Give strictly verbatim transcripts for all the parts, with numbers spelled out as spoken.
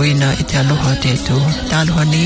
wina i te aloha te tu. Te aloha ni.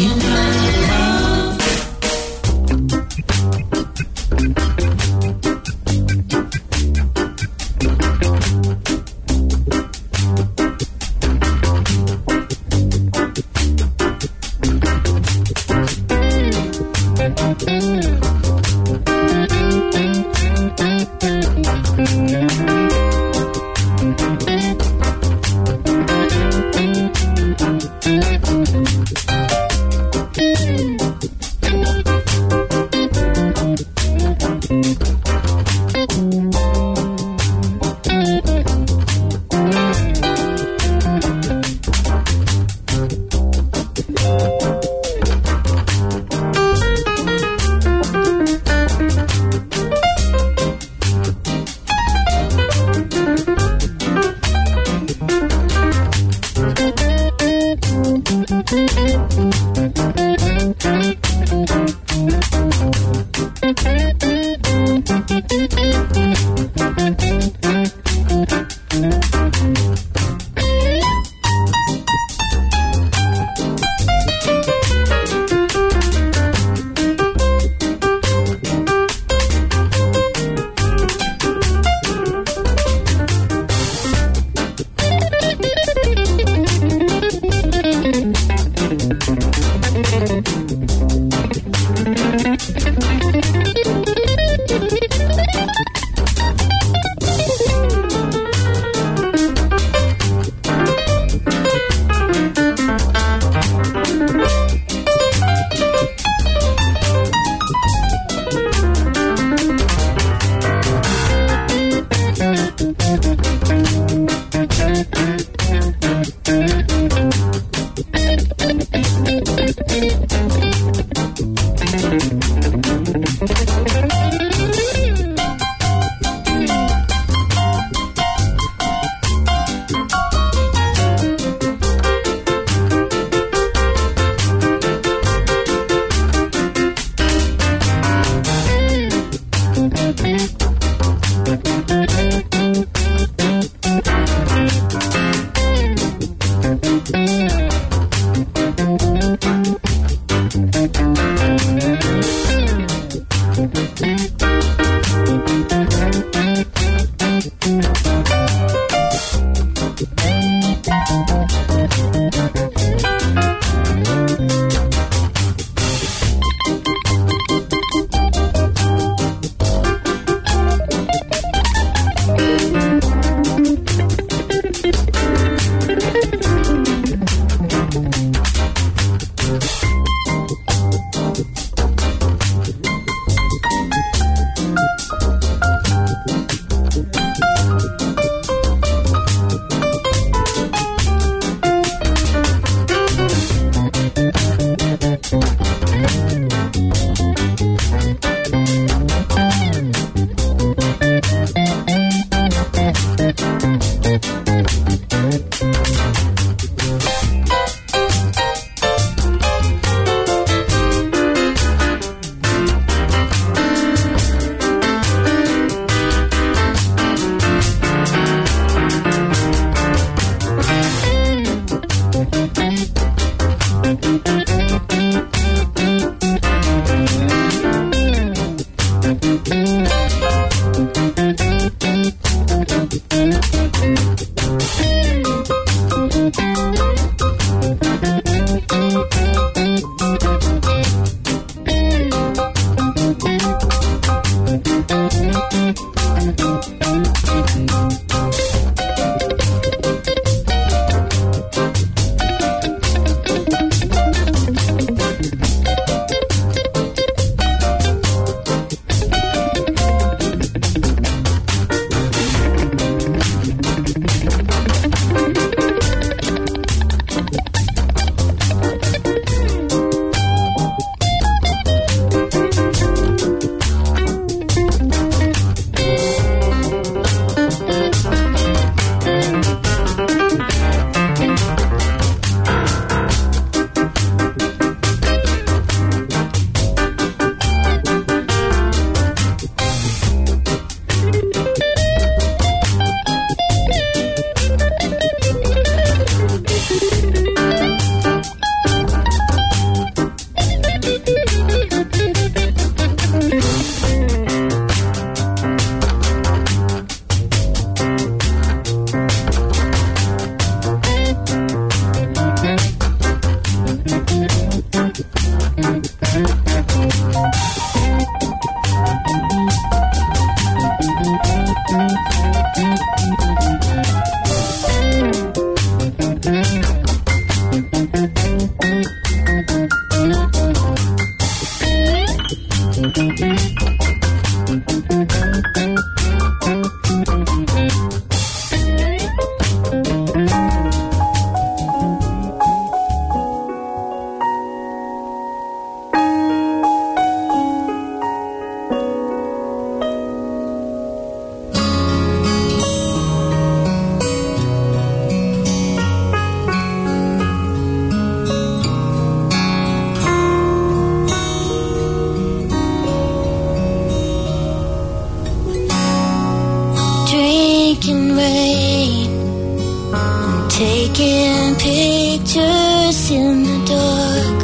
pictures in the dark,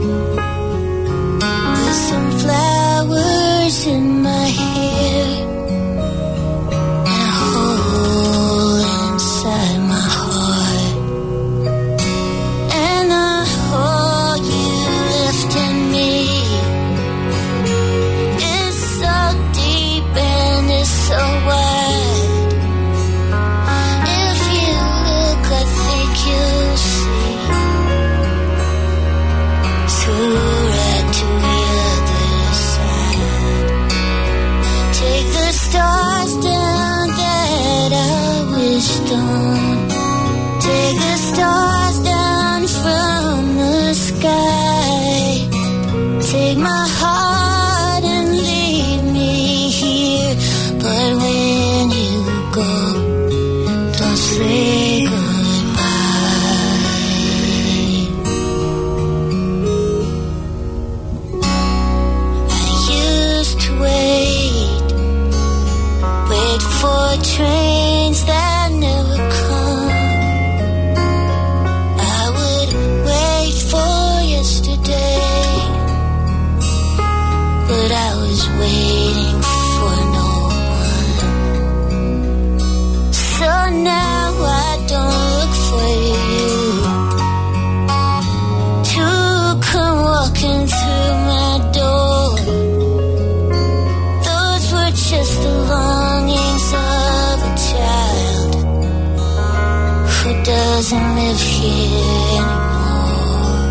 with some flowers in my hair, and a hole inside my heart, and the hole you left in me is so deep and it's so wide. If you look, I think you'll see through right to the other side. Take the stars down that I wished on. Take the stars down from the sky. Take my heart and leave me here. But when you go, don't say goodbye. I used to wait, wait for trains that never come. I would wait for yesterday, but I was waiting for no one. So now I don't look for you to come walking through my door. Those were just the longings of a child who doesn't live here anymore.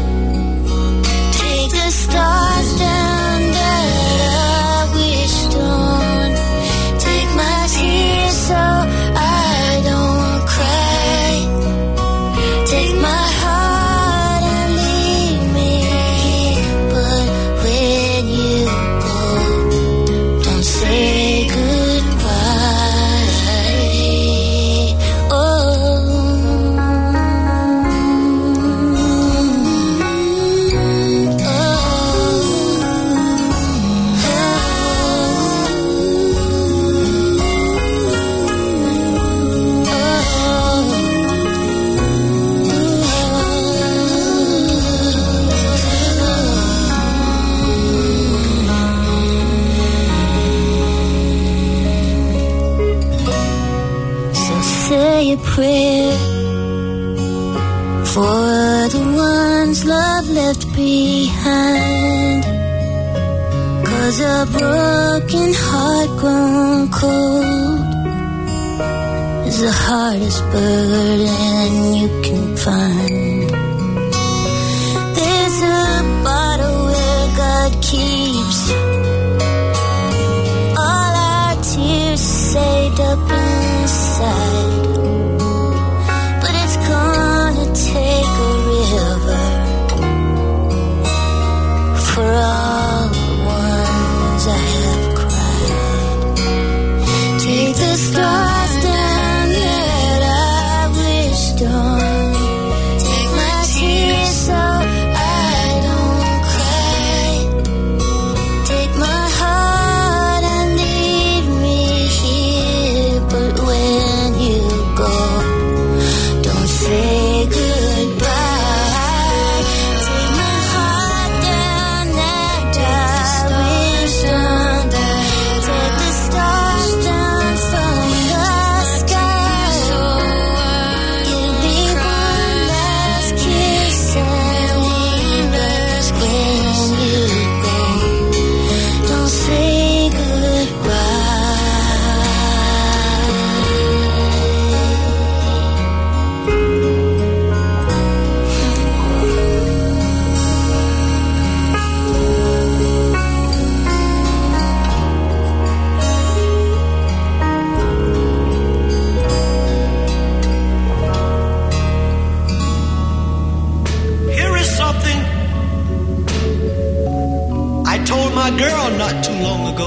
Take the stars down that I wished on. Take my tears so I don't cry. Take my heart and leave me here. But when you go, don't say goodbye. Oh, so say a prayer for the ones love left behind. 'Cause a broken heart grown cold is the hardest burden you can find. There's a bottle where God keeps all our tears saved up inside. But it's gonna take a river for all the ones I have cried. Take the stars down that I wished on. Take my tears so I don't cry. Take my heart and leave me here. But when you go, don't say goodbye. Take my heart down that I wished on. Take the stars down from the sky. Give me one last kiss and leave us. When you go, don't say goodbye. Here is something I told my girl not too long ago.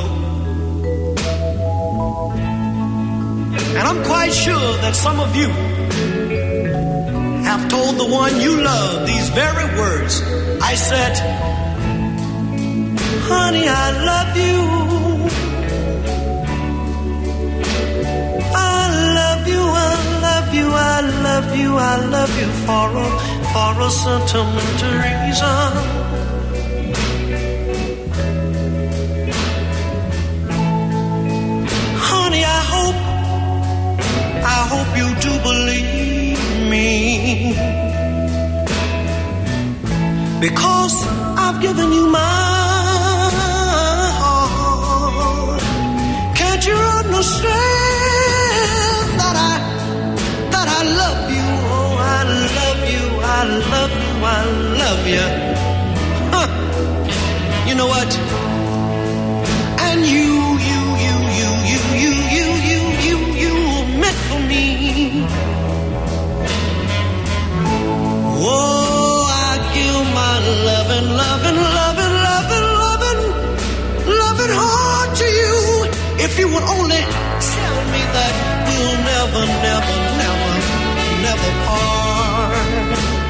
And I'm quite sure that some of you have told the one you love these very words. I said, honey, I love you. I love you, I love you, I love you, I love you for a, for a sentimental reason. Honey, I hope, I hope you do believe me, because I've given you my heart. Can't you understand that I, that I love you? Oh, I love you, I love you, I love you. Huh. You know what? And you, you, you, you, you, you, you, you, you, you were meant for me. Oh, I give my loving, loving, loving, loving, loving, loving heart to you. If you would only tell me that we'll never, never, never, never part.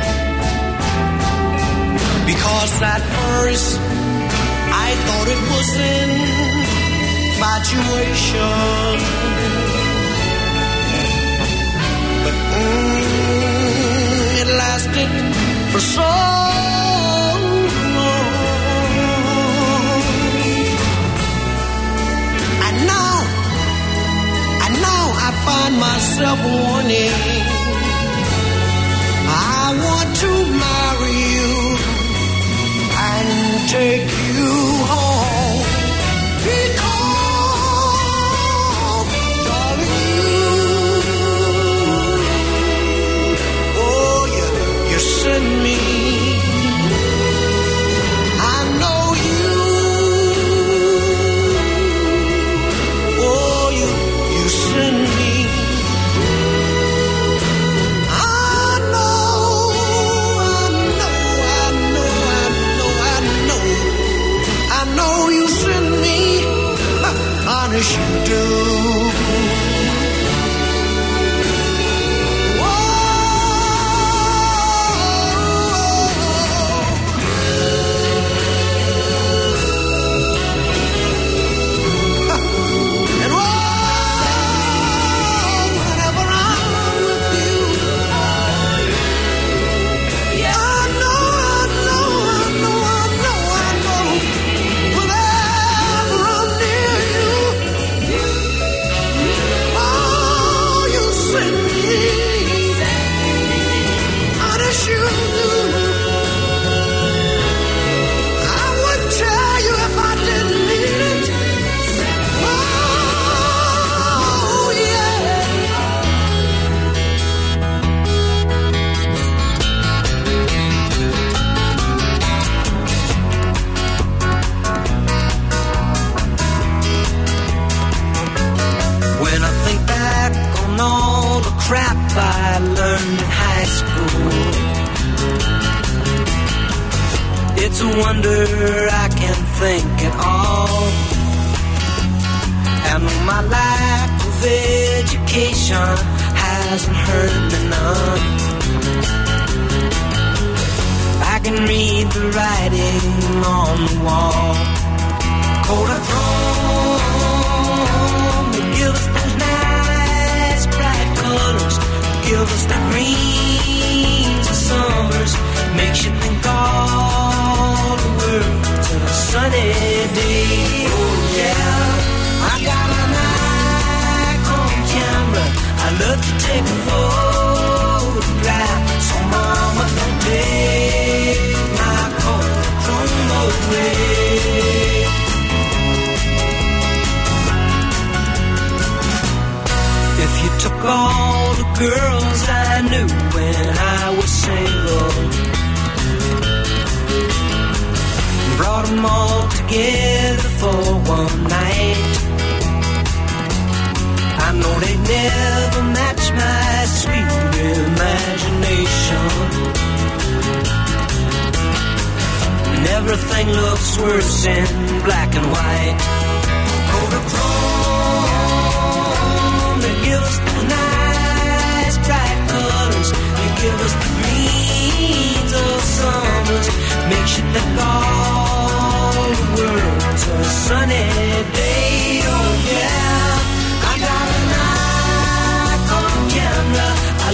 Because at first I thought it was infatuation, but mm, it lasted for so long. And now, and now I find myself wanting, I want to marry you and take you home. Because, darling, you, oh, you, you send me. I know you, oh, you, you send me. I know, I know, I know, I know, I know, I know you send me, honest you do. Crap I learned in high school, it's a wonder I can think at all. And my lack of education hasn't hurt me none. I can read the writing on the wall. Kodachrome, they give us those nice bright colors, give us the greens of summers, makes you think all the world's in a sunny day. Oh yeah, I got a Nikon camera, I love to take a photograph, so mama don't take my Kodachrome away. If you took all the girls I knew when I was single, brought them all together for one night, I know they'd never match my sweet imagination. And everything looks worse in black and white. Kodachrome, they give us the nice bright colors, they give us the greens of summers, makes you think all the world's a sunny day. Oh yeah, I got a Nikon camera, I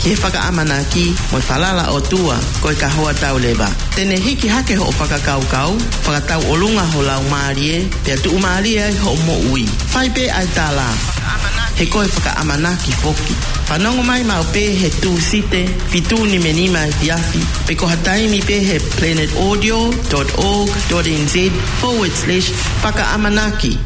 Ke whakaamanaki mo whalala o tua koe ka hoa tau leba. Tene hiki hake ho o whakakaukau, whakatau olunga ho lau maarie, pia tu umaarie ho mo ui. Whai pe ai tala, he koe whakaamanaki foki. Whanongo mai mau pe he tu site, fitu ni menima e fiafi, pe ko hataimi pe he planetaudio.org.nz forward slash whakaamanaki.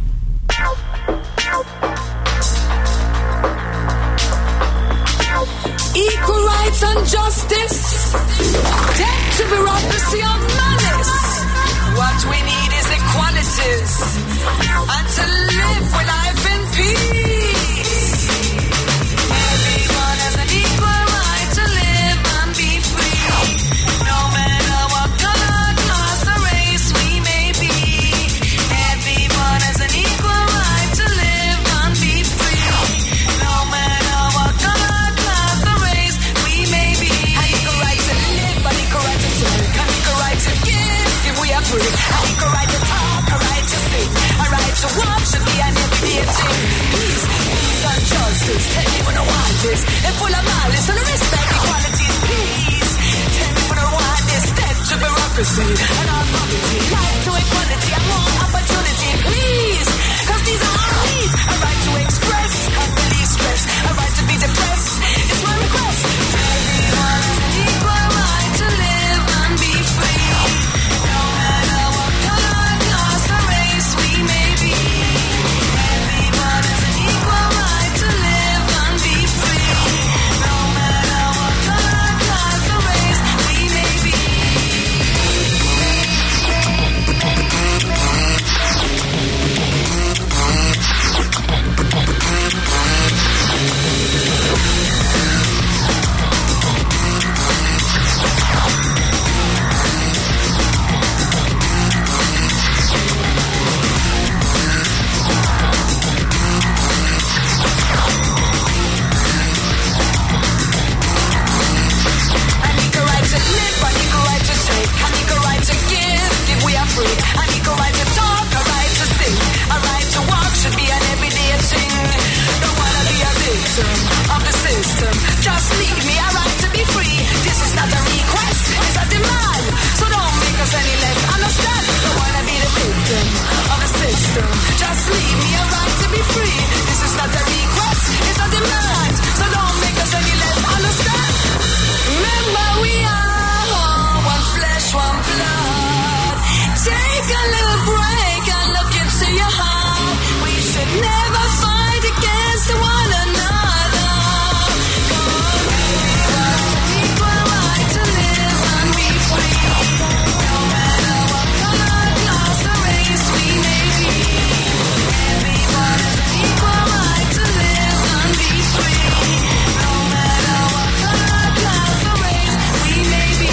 Equal rights and justice, death to bureaucracy of malice. What we need is equalities, and to live with life in peace. Everyone has an equal right to live and be free, no matter what color, class, or race we may be. Everyone has an equal right to live and be free, no matter what color, class, or race we may be. An equal right to live, an equal right to take, an equal right to give, if we are free. An equal right to talk, a right to sing, a right to walk should be an everyday thing. Peace, peace and justice, tell people no want this. They're full of malice and respect equality is peace. Tell people no want this, death to bureaucracy and all poverty. Right to equality and more opportunity, please. Cause these are our needs. A right to express and release stress, a right to be depressed. It's my request. Everyone has an equal right to live and be free, no matter what color, class, or race we may be. Everyone has an equal right to live and be free, no matter what color, class, or race we may be. An equal right to live, an equal right to take, an equal right to give, if we are free. An equal right to talk, a right to sing, a right to walk should be an everyday thing. Don't wanna be a victim of the system, just leave me a right to be free. This is not a request, it's a demand, so don't make us any less. Understand? Don't wanna be the victim of the system, just leave me a right to be free. This is not a request, it's a demand, so don't make us any less. Understand? Remember we are all one flesh, one blood. Take a little break and look into your heart. We should never fight against one another. Come on, everyone, equal right to live and be free, no matter what color, class, or race we may be. Everyone has an equal right to live and be free, no matter what color, class, or race we may be.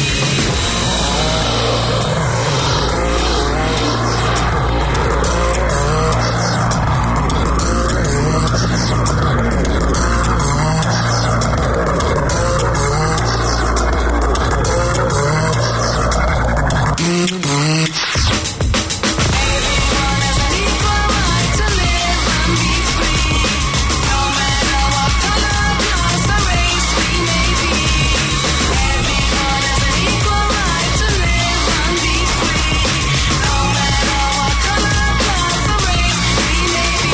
Everyone has an equal right to live and be free, no matter what color, class, or race we may be. Everyone has an equal right to live and be free, no matter what color, class, or race we may be.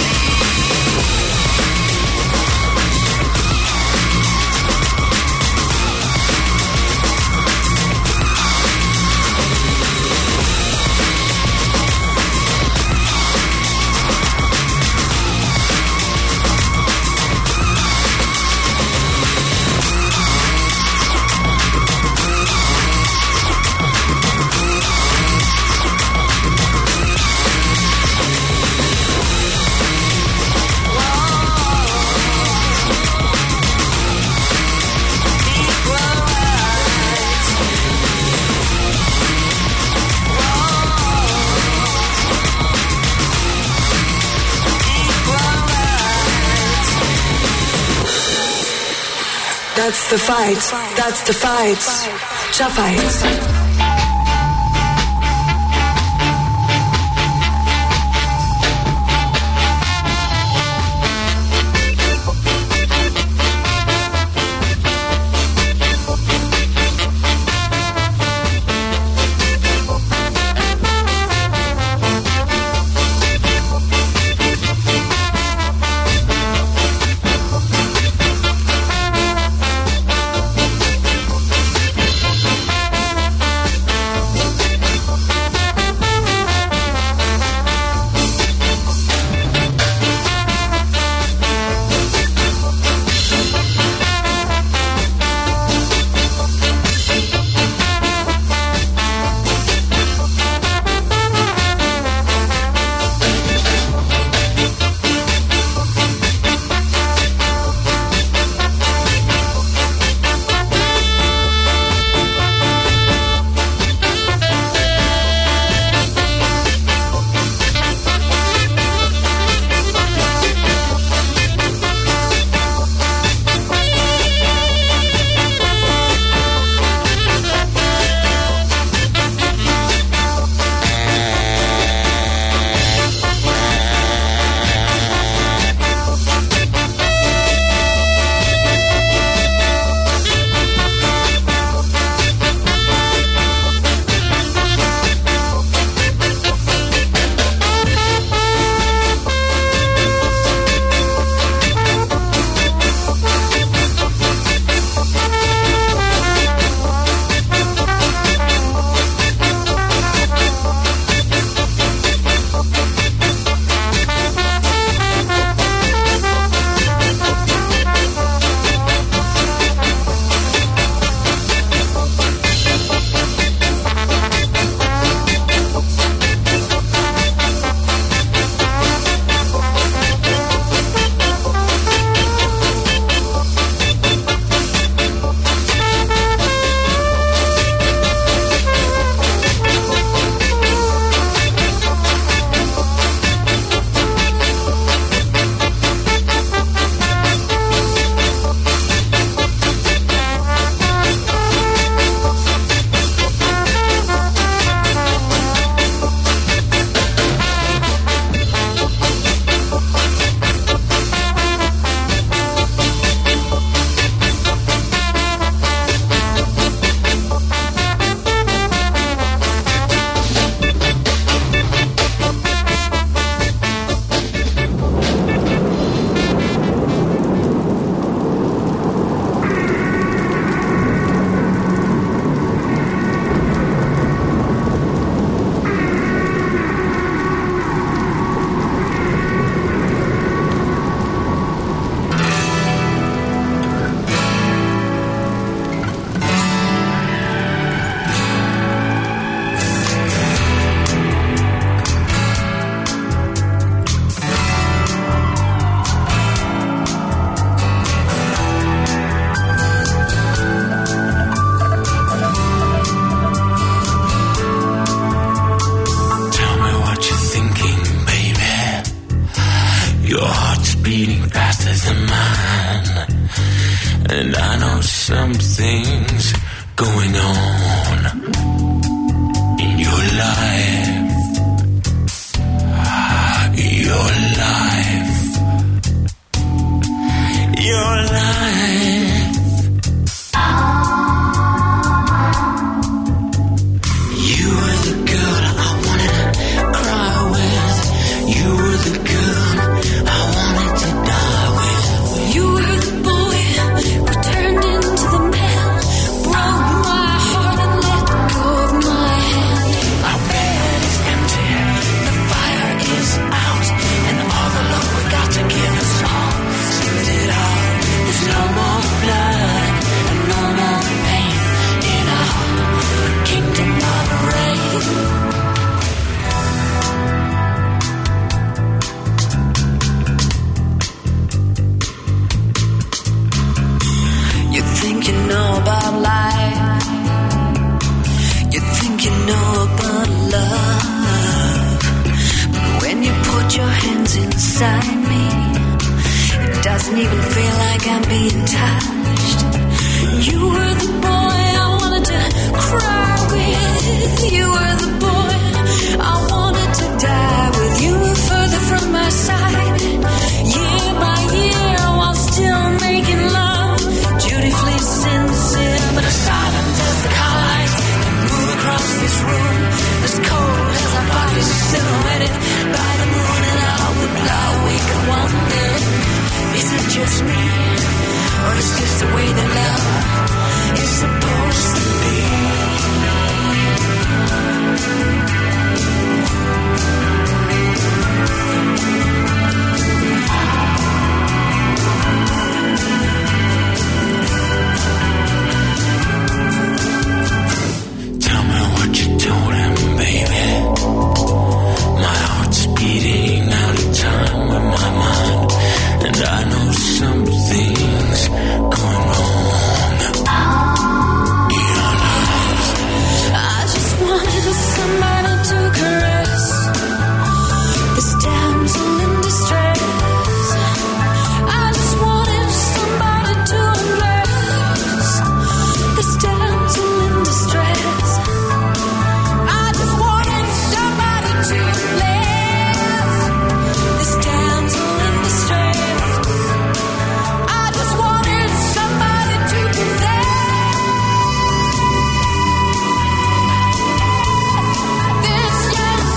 Equal rights. Equal rights. That's the fight. That's the fight. Cha fight. a man, and I know something's going on in your life, your life, your life. You were the girl I wanted to cry with. You were the girl I wanted to die with. You were the boy who turned into the man, broke my heart and let go of my hand. Our bed is empty, the fire is out, and all the love we got to give us all, split it out. There's no more blood and no more pain in our kingdom of rain. You think you know about life. You think you know about love. But when you put your hands inside me, it doesn't even feel like I'm being touched. You were the boy I wanted to cry with. You were the boy I wanted to die with. You were further from my side, year by year, while still making love, dutifully sincere. But as silent as the car lights that move across this room, as cold as our bodies silhouetted by the moon, and all the blood we could wonder, is it just me, or is this the way that love is supposed to be? Tell me what you told him, baby. My heart's beating out of time with my mind, and I know something's going wrong in our lives. I just wanted somebody to caress this damsel in distress. I just wanted somebody to embrace this damsel in distress. I just wanted somebody to bless this damsel in distress. I just wanted somebody to possess this young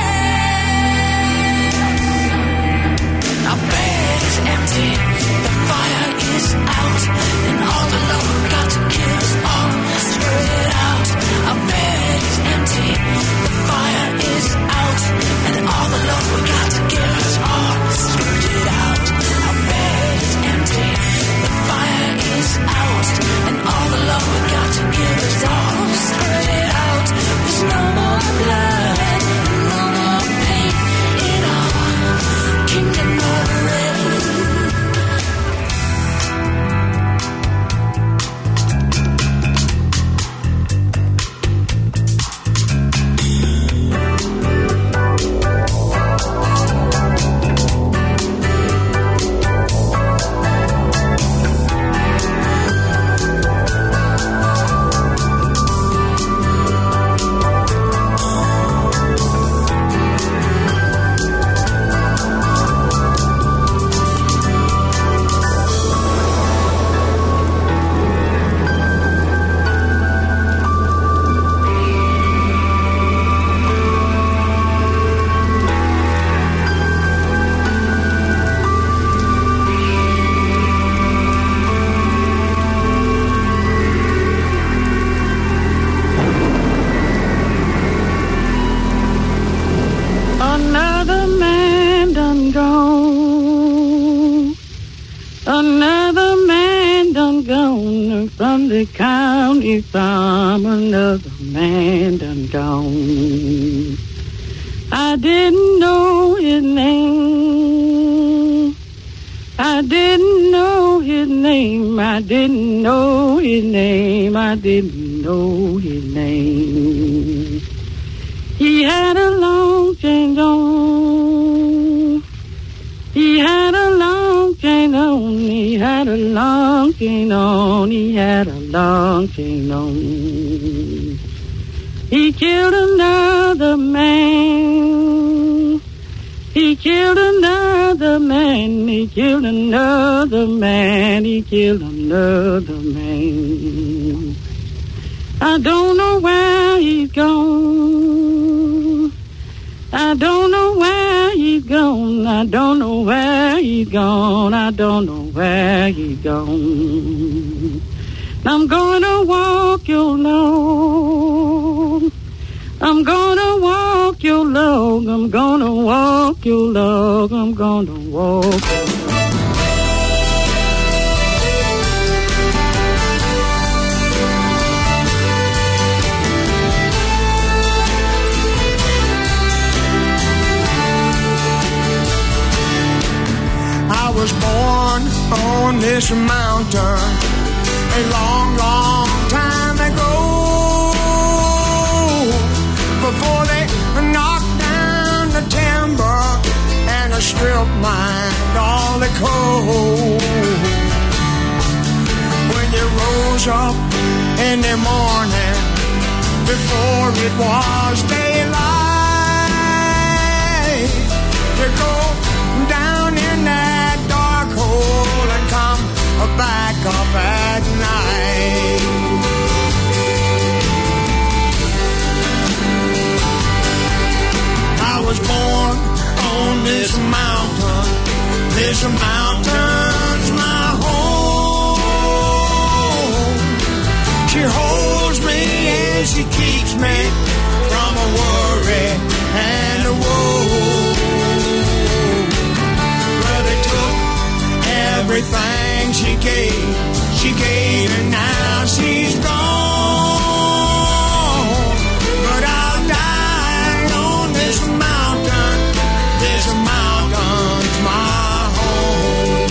girl. Our bed is empty, the fire is out, and all the love we got to give is all spread it out. Our bed is empty, the fire is out, and all the love we got to give is all spread it out. Our bed is empty, the fire is out, and all the love we got to give is all spread it out. There's no more blood, no more pain in our kingdom of rain. Another man done gone. Another man done gone from the county farm. Another man done gone. I didn't know his name. I didn't know his name. I didn't know his name. I didn't know his name. He had a long change on. He had a long chain on, he had a long chain on, he had a long chain on. He killed another man. He killed another man. He killed another man. He killed another man. I don't know where he's gone. I don't know where he's gone. I don't know where he's gone. I don't know where he's gone. I'm gonna walk your log. I'm gonna walk your log. I'm gonna walk your log. I'm gonna walk your log. I was born on this mountain a long, long time ago. Before they knocked down the timber and stripped mined all the coal. When you rose up in the morning before it was daylight, you go down in that dark hole and come back up at night. I was born on this mountain. This mountain's my home. She holds me and she keeps me from a worry and a woe. Well, they took everything she gave, she gave, and now she's gone. But I'll die on this mountain. This mountain's my home.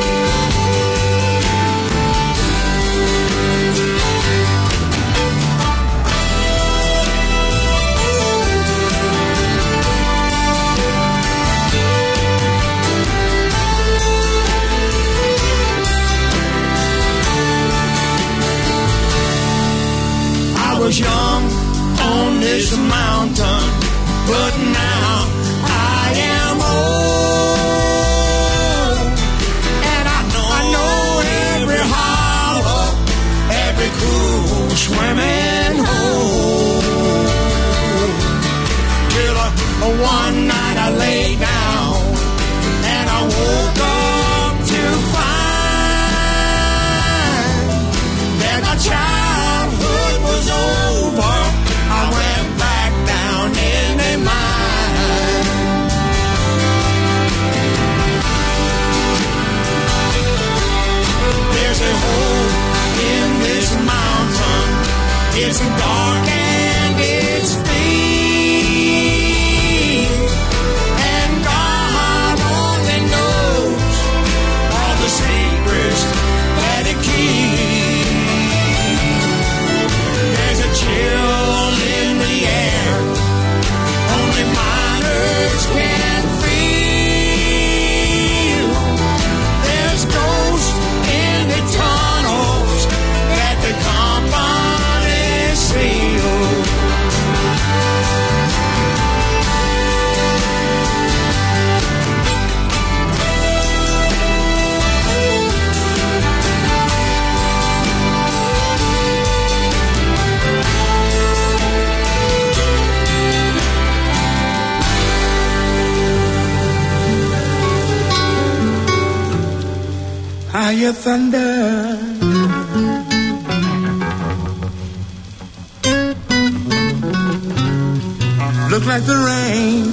I was young on this mountain, but now I am old. And I know, I know every hollow, every cool swimming hole. Till uh, one night I lay down and I woke up to find that my childhood was over. I went back down in the mine. There's a hole in this mountain. It's dark and it's deep. And God only knows all the secrets that it keeps. There's a chill in the air, only miners can feel. There's ghosts in the tunnels that the company seal. Higher thunder, look like the rain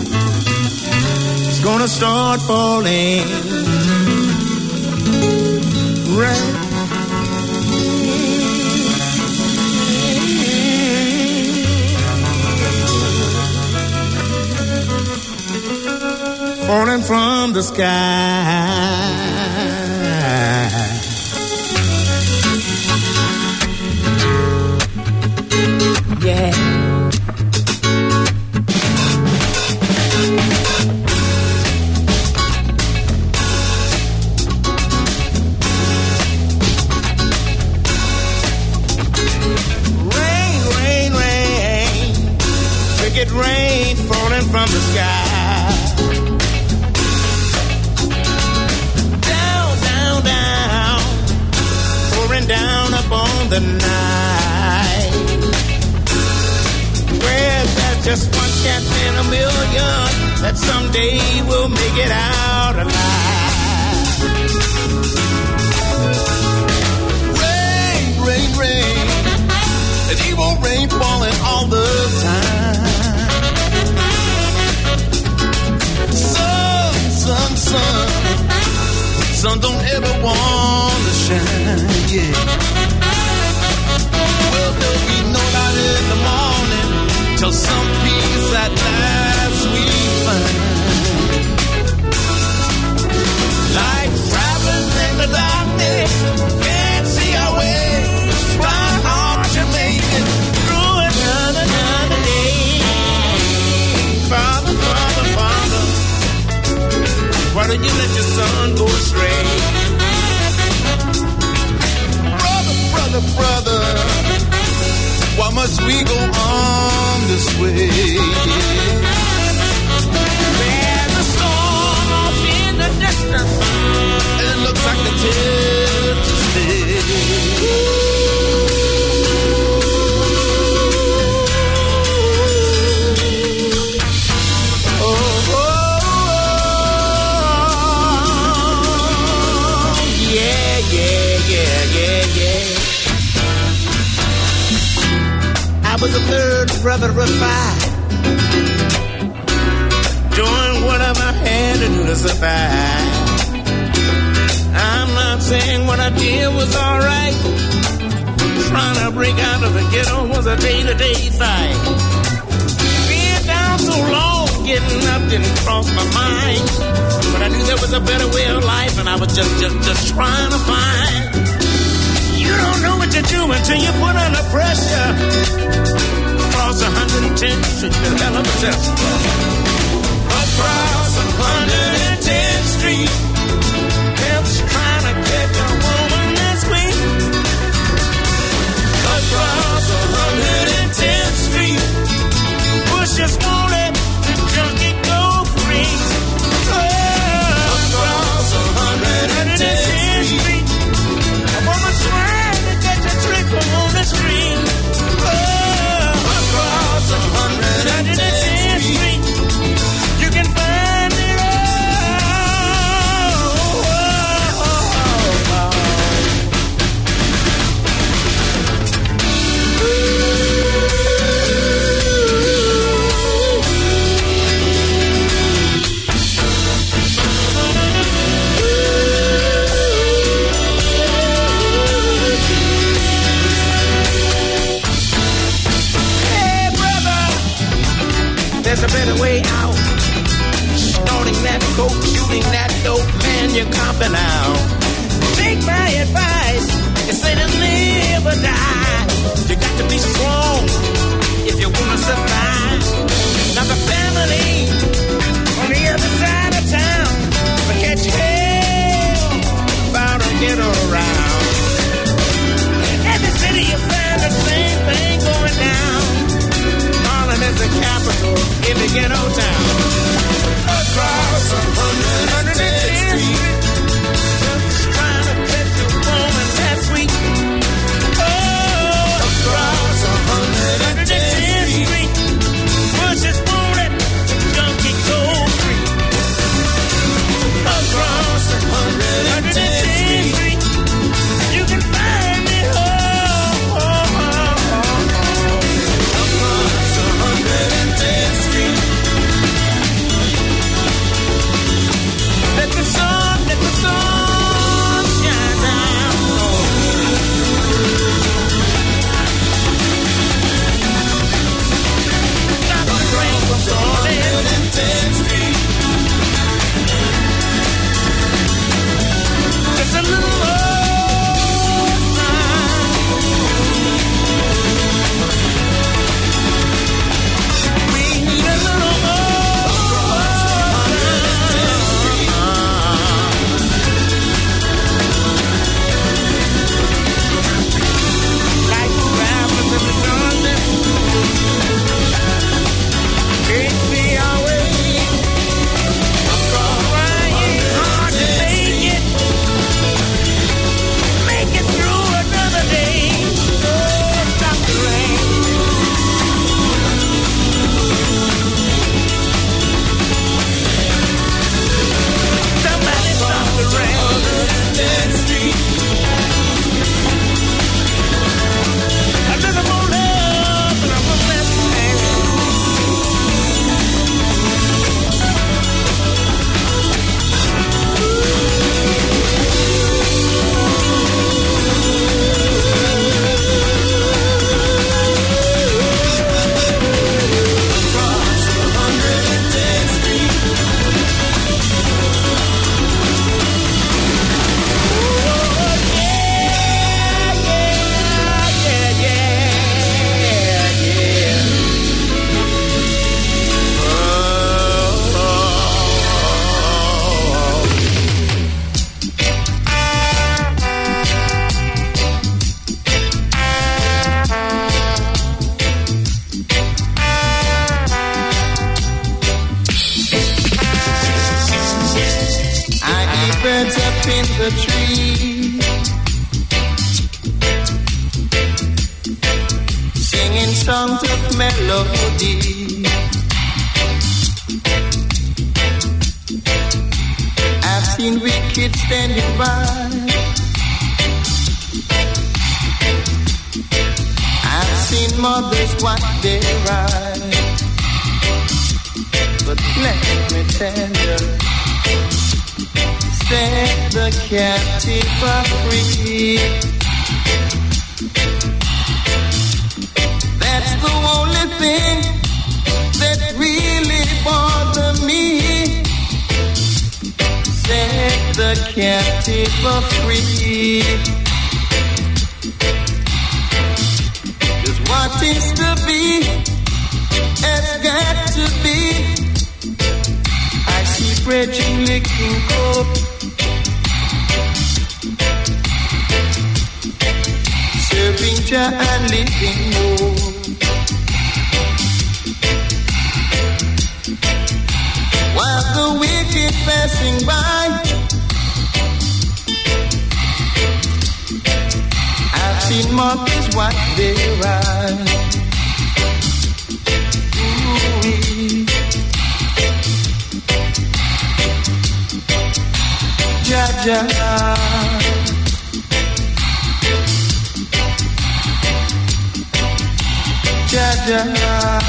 is gonna start falling. Rain, falling from the sky. Yeah. it rain falling from the sky. Down, down, down, pouring down upon the night. Well, there's just one chance in a million that someday we'll make it out alive. Rain, rain, rain, and evil rain falling all the time. Sun, sun, sun, sun don't ever want to shine, yeah. Well, there'll be no light in the morning till some peace at last we find. Like traveling in the darkness, can't see our way, trying hard to make it through another, another day. Father, Father, Father, why don't you let your son go astray? Brother, brother, brother, why must we go on this way? There's a storm off in the distance, and it looks like the tip to stay. Oh, oh, oh, yeah, yeah, yeah, yeah, yeah. I was a third brother of five, doing whatever I had to do to survive. I'm not saying what I did was alright. Trying to break out of the ghetto was a day-to-day fight. Being down so long, getting up didn't cross my mind. But I knew there was a better way of life, and I was just, just, just trying to find. You don't know what you do until you put under pressure. Across one hundred tenth Street, the hell of a test. Across one hundred tenth Street, helps trying to catch a woman that's weak. Across one hundred tenth Street, bushes won't let the junkie go free. Oh, across one hundred tenth Street, a woman's trying to catch a trick on the street. Oh, across one hundred tenth Street, you can find it all. Oh, oh, oh, oh. Hey, brother, there's a better way out. Snorting that coke, shooting that dope, man, you're copping out. Take my advice, it's say to live or die. You got to be strong if you want to survive. Now the family on the other side of town will catch hell about to get around. In every city you find the same thing going down. Harlem is the capital in the ghetto town. Across one hundred tenth Street, just trying to catch a woman that's sweet. Oh, the tree, singing songs of melody. I've seen wicked standing by, I've seen mothers wipe their eyes, but let me tell you, set the captive free. That's the only thing that really bothers me. Set the captive free. 'Cause what is to be has got to be. I see brethren licking coke, serving Jah and living more. While the wicked passing by, I've seen mothers wipe their eyes. Ooh-wee. Jah Jah, Jah Jah,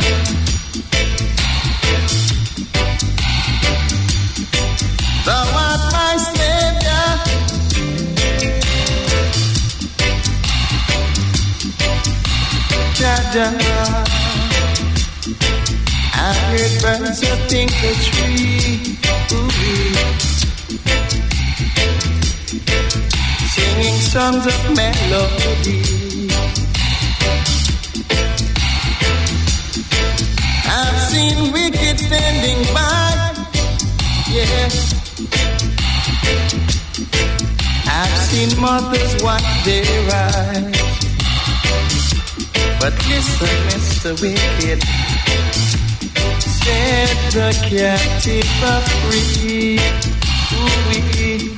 Thou art my Savior. Jah Jah, I heard birds that think a tree. Ooh. Singing songs of melody. I've seen wicked standing by, yeah. I've seen mothers wipe their eyes. But listen, Mister Wicked, set the captive free. Ooh-wee.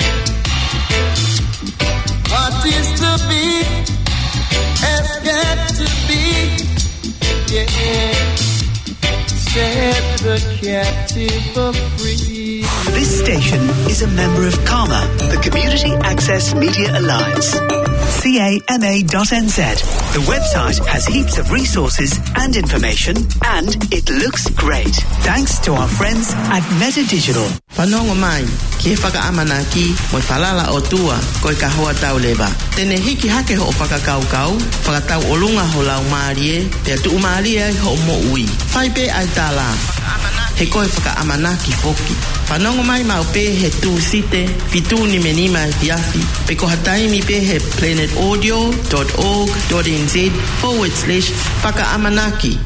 What is to be has got to be, yeah. Set the captive free. This station is a member of CAMA, the Community Access Media Alliance. C A M A dot N Z. The website has heaps of resources and information, and it looks great. Thanks to our friends at Meta Digital. Whanongo mai, ki whakaamanaki mo whalala o tua ko i ka hoa tau leba. Tene hiki hake ho o whakakaukau, whakatau olunga ho lau maarie, pia tu umaarie ho mo ui. Whai pe ai tala, he koe whakaamanaki foki. Whanongo mai mau pe he tu site, fitu ni menima e fiafi, pe ko hataimi pe he planetaudio dot org dot n z forward slash whakaamanaki.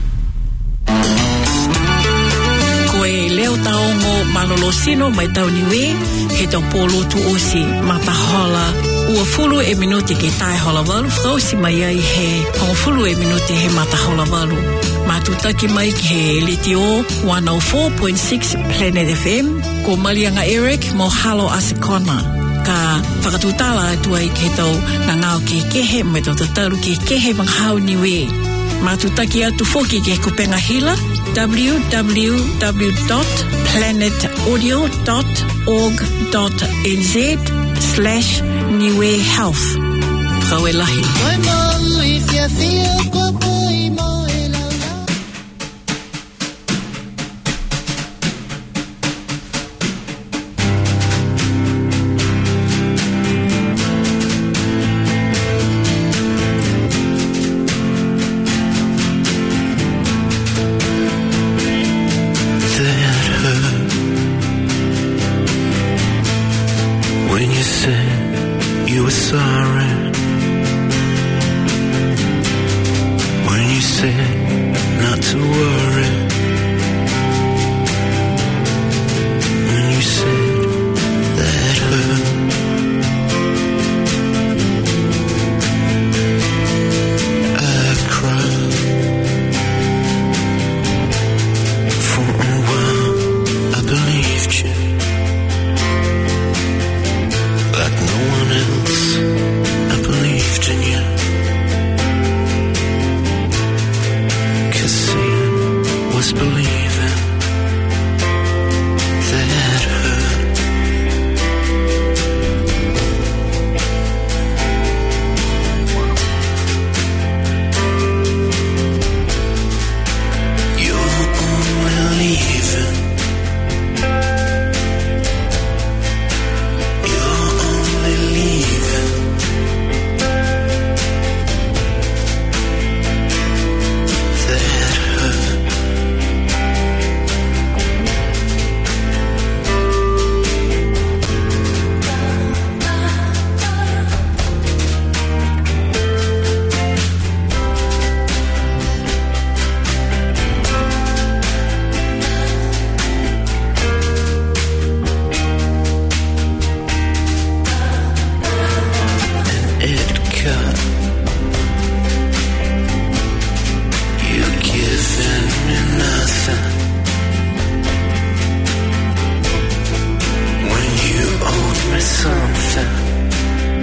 Koe leo taongo malolosino mai tau niwe, he tau polo tu osi matahola ua fulu e minuti ke tai hola walu, whausi mai ai he pong fulu e minuti he matahola walu. Matutaki mai ki he Litio one oh four point six Planet F M, ko Malianga Eric mo halo asikona. Ka whakatutala atua i ke tau na ngao ke kehe me tau tataru ke kehe manghau niwe. Matutaki atu foki ke kupenga hila w w w dot planet audio dot org dot n z slash niwe health. Prawe lahi. that hurt.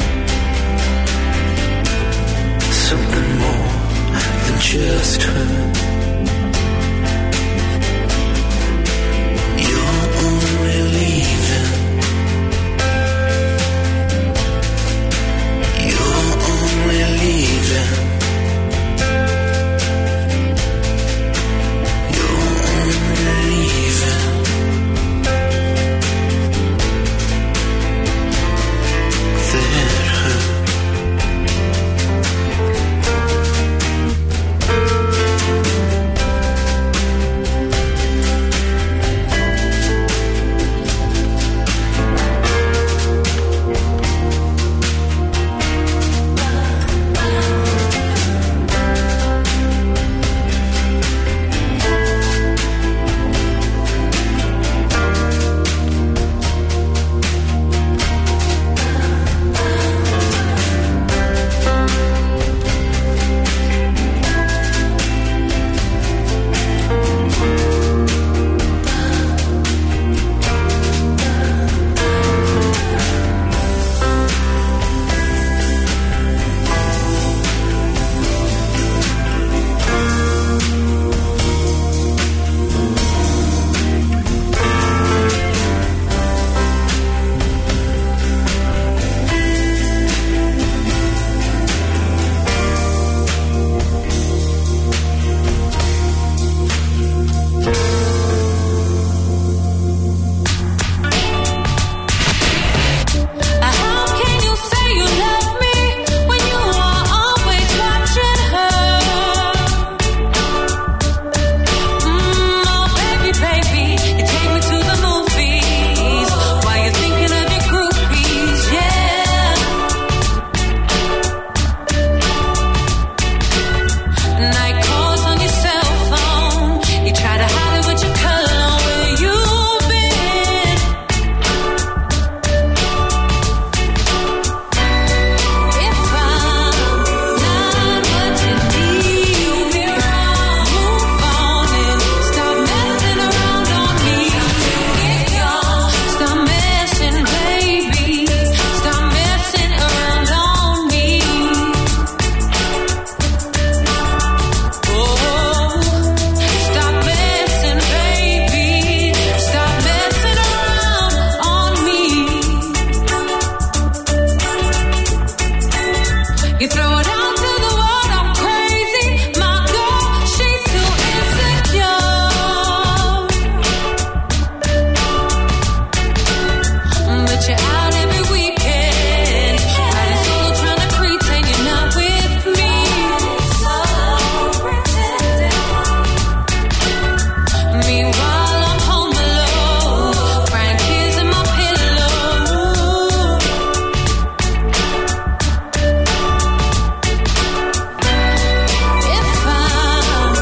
Something more than just her.